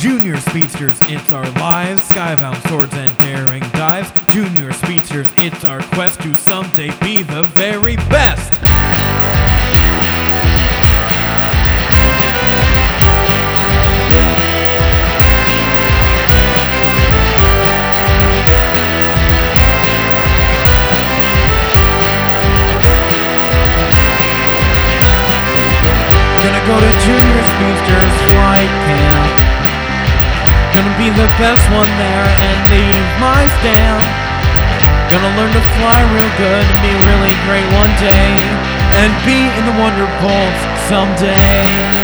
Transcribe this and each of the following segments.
Junior Speedsters, it's our lives, skybound swords and daring dives. Junior Speedsters, it's our quest to someday be the very best. Gonna go to Junior Speedsters flight camp. Gonna be the best one there and leave my stamp. Gonna learn to fly real good and be really great one day, and be in the Wonderbolts someday.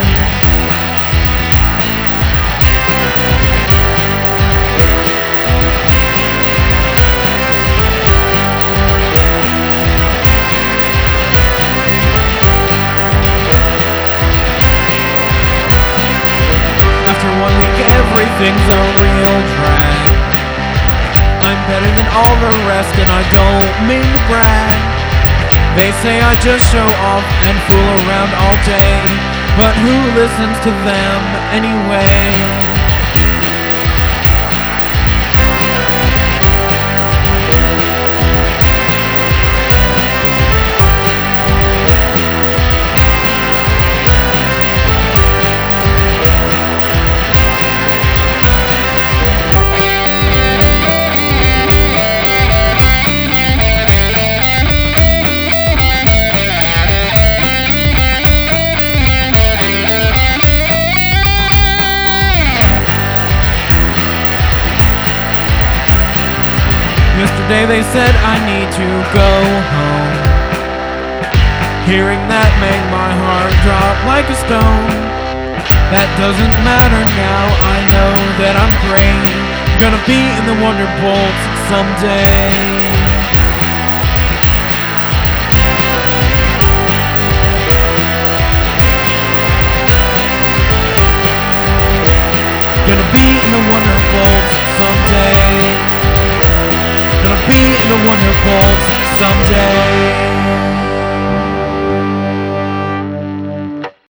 After 1 week, everything's a real drag. I'm better than all the rest, and I don't mean to brag. They say I just show off and fool around all day, but who listens to them anyway? Yesterday they said I need to go home. Hearing that made my heart drop like a stone. That doesn't matter now, I know that I'm great. Gonna be in the Wonderbolts someday. Gonna be in the Wonderbolts someday. Gonna be in the Wonderbolts someday.